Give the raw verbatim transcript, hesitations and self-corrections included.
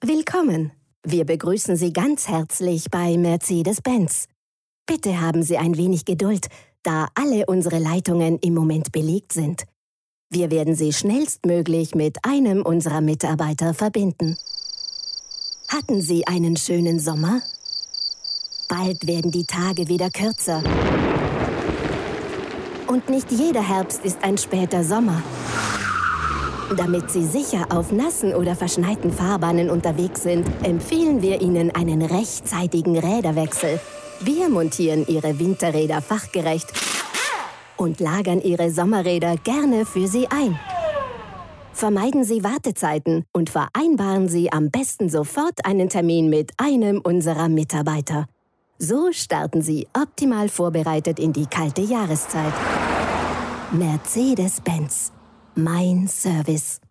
Willkommen! Wir begrüßen Sie ganz herzlich bei Mercedes-Benz. Bitte haben Sie ein wenig Geduld, da alle unsere Leitungen im Moment belegt sind. Wir werden Sie schnellstmöglich mit einem unserer Mitarbeiter verbinden. Hatten Sie einen schönen Sommer? Bald werden die Tage wieder kürzer. Und nicht jeder Herbst ist ein später Sommer. Damit Sie sicher auf nassen oder verschneiten Fahrbahnen unterwegs sind, empfehlen wir Ihnen einen rechtzeitigen Räderwechsel. Wir montieren Ihre Winterräder fachgerecht und lagern Ihre Sommerräder gerne für Sie ein. Vermeiden Sie Wartezeiten und vereinbaren Sie am besten sofort einen Termin mit einem unserer Mitarbeiter. So starten Sie optimal vorbereitet in die kalte Jahreszeit. Mercedes-Benz. Mein Service.